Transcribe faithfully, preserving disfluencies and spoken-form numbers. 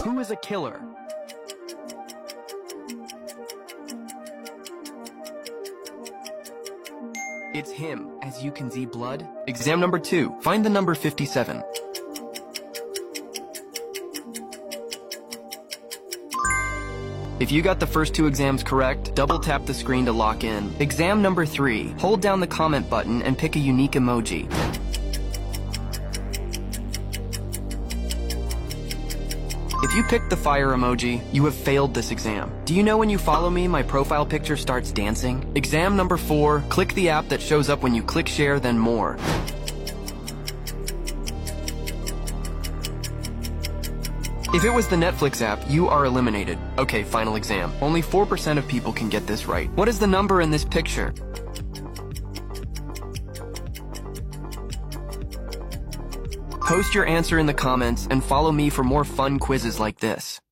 Who is a killer? It's him, as you can see blood. Exam number two, find the number fifty-seven. If you got the first two exams correct, double tap the screen to lock in. Exam number three, hold down the comment button and pick a unique emoji. If you picked the fire emoji, you have failed this exam. Do you know when you follow me, my profile picture starts dancing? Exam number four, click the app that shows up when you click share, then more. If it was the Netflix app, you are eliminated. Okay, final exam. Only four percent of people can get this right. What is the number in this picture? Post your answer in the comments and follow me for more fun quizzes like this.